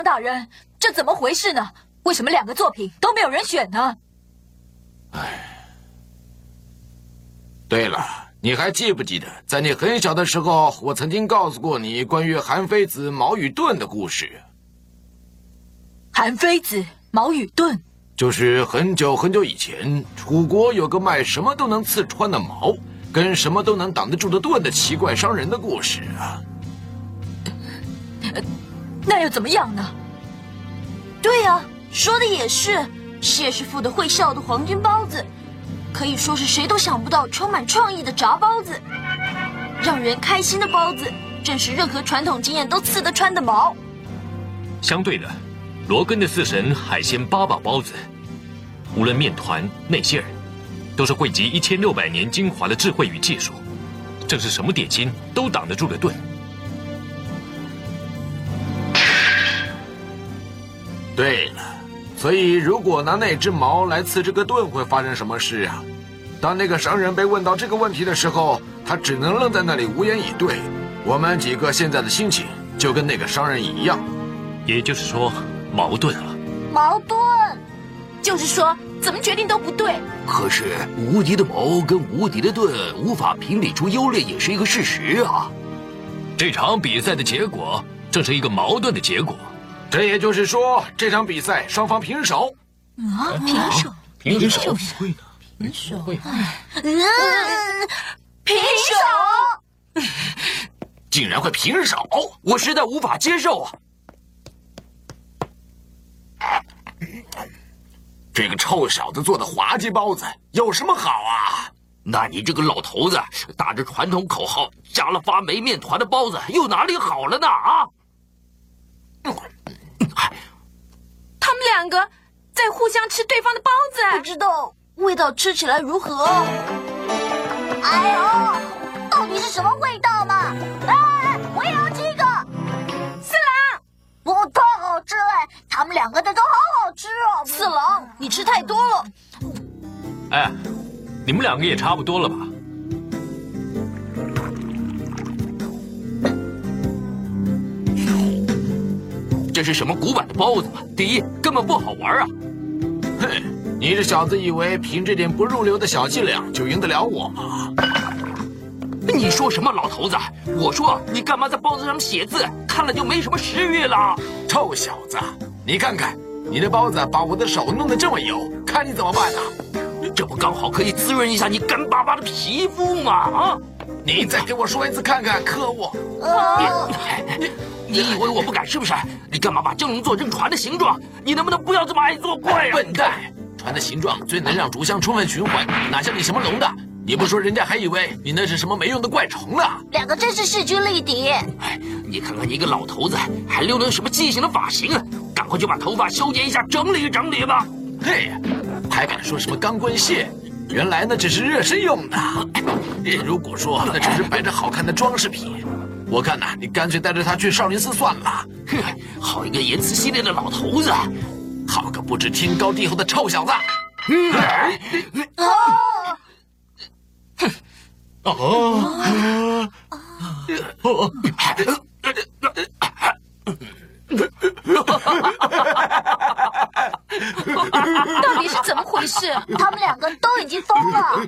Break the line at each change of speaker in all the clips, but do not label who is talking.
大人，这怎么回事呢？为什么2个作品都没有人选呢？
对了，你还记不记得，在你很小的时候，我曾经告诉过你关于韩非子、矛与盾的故事？
韩非子、矛与盾，
就是很久很久以前，楚国有个卖什么都能刺穿的矛，跟什么都能挡得住的盾的奇怪商人的故事啊。
那又怎么样呢？
对呀，说的也是，谢师傅的会笑的黄金包子，可以说是谁都想不到充满创意的炸包子。让人开心的包子，正是任何传统经验都刺得穿的矛。
相对的，罗根的4神海鲜8把包子，无论面团、内馅儿，都是汇集1600年精华的智慧与技术，正是什么点心都挡得住的盾。
对了，所以如果拿那只矛来刺这个盾，会发生什么事啊？当那个商人被问到这个问题的时候，他只能愣在那里无言以对。我们几个现在的心情就跟那个商人一样，
也就是说，矛盾了。
矛盾，
就是说，怎么决定都不对。
可是无敌的矛跟无敌的盾无法评比出优劣，也是一个事实啊。
这场比赛的结果正是一个矛盾的结果。
这也就是说，这场比赛双方平手。
啊，平手？
平手？
会呢？平手？会？
平手！
竟然会平手，
我实在无法接受啊！
这个臭小子做的滑稽包子有什么好啊？
那你这个老头子打着传统口号加了发霉面团的包子又哪里好了呢？啊！
他们2个在互相吃对方的包子，
不知道味道吃起来如何？哎呦，到底是什么味道嘛？哎，我也要这个。
四郎，
不太好吃哎，他们2个的都好好吃哦。
四郎，你吃太多了。
哎，你们2个也差不多了吧？
这是什么古板的包子嘛？第一，根本不好玩啊！
哼，你这小子以为凭这点不入流的小伎俩就赢得了我吗？
你说什么，老头子？我说你干嘛在包子上写字？看了就没什么食欲了。
臭小子，你看看，你的包子把我的手弄得这么油，看你怎么办呢？
这不刚好可以滋润一下你干巴巴的皮肤吗？啊！
你再给我说一次看看，可恶！
你以为我不敢是不是？你干嘛把蒸笼做成船的形状？你能不能不要这么爱作怪呀？
笨蛋！船的形状最能让竹香充分循环，哪像你什么龙的？你不说，人家还以为你那是什么没用的怪虫呢。
2个真是势均力敌。
你看看你一个老头子，还留了什么畸形的发型？赶快就把头发修剪一下，整理整理吧。
嘿，还敢说什么钢棍蟹？原来那只是热身用的。如果说那只是摆着好看的装饰品，我看呐，你干脆带着他去少林寺算了。
哼，好一个言辞犀利的老头子，
好个不知天高地厚的臭小子！
到底是怎么回事？
他们2个都已经疯了。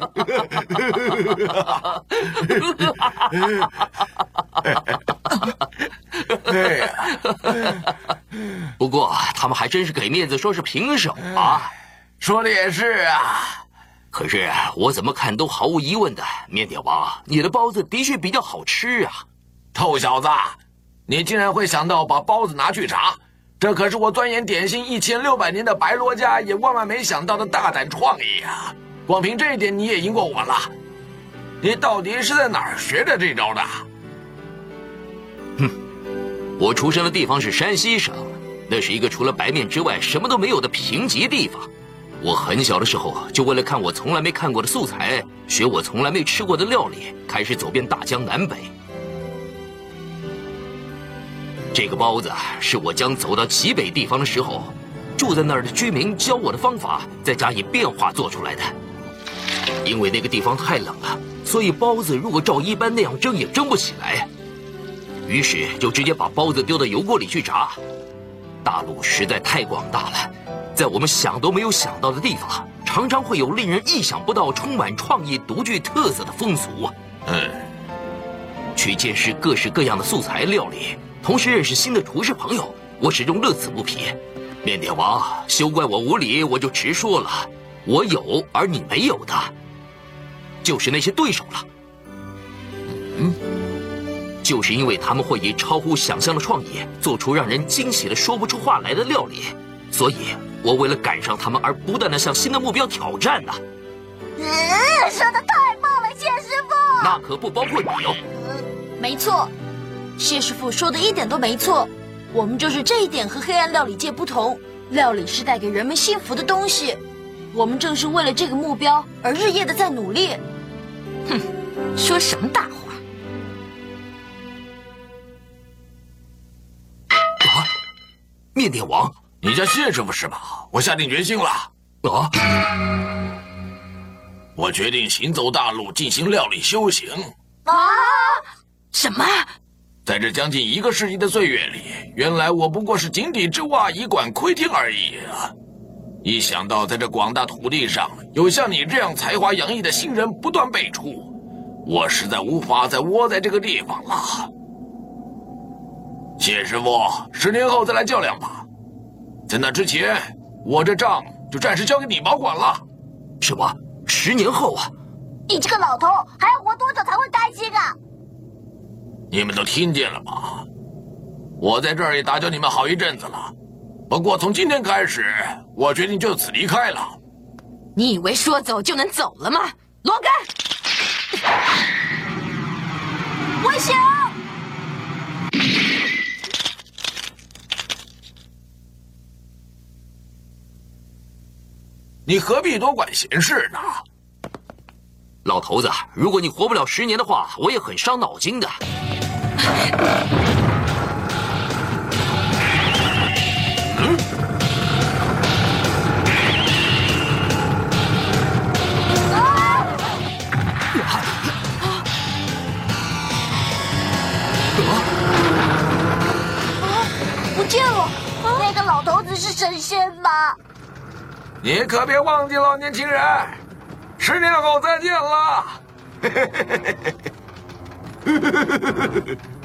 不过他们还真是给面子，说是平手啊。
说的也是啊。
可是我怎么看都毫无疑问的，面点王，你的包子的确比较好吃啊。
臭小子，你竟然会想到把包子拿去炸，这可是我钻研点心1600年的白罗家也万万没想到的大胆创意啊！光凭这一点你也赢过我了，你到底是在哪儿学的这招的？
哼，我出生的地方是山西省，那是一个除了白面之外什么都没有的贫瘠地方。我很小的时候就为了看我从来没看过的素材，学我从来没吃过的料理，开始走遍大江南北。这个包子是我将走到极北地方的时候，住在那儿的居民教我的方法，再加以变化做出来的。因为那个地方太冷了，所以包子如果照一般那样蒸也蒸不起来，于是就直接把包子丢到油锅里去炸。 大陆实在太广大了，在我们想都没有想到的地方，常常会有令人意想不到、充满创意、独具特色的风俗啊。去见识各式各样的素材料理，同时认识新的厨师朋友，我始终乐此不疲。面点王，休怪我无礼，我就直说了，我有而你没有的，就是那些对手了。就是因为他们会以超乎想象的创意，做出让人惊喜的说不出话来的料理，所以我为了赶上他们而不断的向新的目标挑战呢。
说的太棒了，谢师傅。
那可不包括你哦。
没错，谢师傅说的一点都没错。我们就是这一点和黑暗料理界不同，料理是带给人们幸福的东西。我们正是为了这个目标而日夜的在努力。
哼，说什么大话！
面点王，
你叫谢师傅是吧？我下定决心了。
啊！
我决定行走大陆进行料理修行。
啊！
什么？
在这将近1个世纪的岁月里，原来我不过是井底之蛙，以管窥天而已啊！一想到在这广大土地上有像你这样才华洋溢的新人不断辈出，我实在无法再窝在这个地方了。谢师傅，10年后再来较量吧。在那之前，我这账就暂时交给你保管了。
什么？10年后啊？
你这个老头还要活多久才会开心啊？
你们都听见了吗？我在这儿也打搅你们好一阵子了，不过从今天开始，我决定就此离开了。
你以为说走就能走了吗？罗根，
危险！
你何必多管闲事呢？
老头子，如果你活不了10年的话，我也很伤脑筋的。
不见了！那个老头子是神仙吗？
你可别忘记了，年轻人，10年后再见了。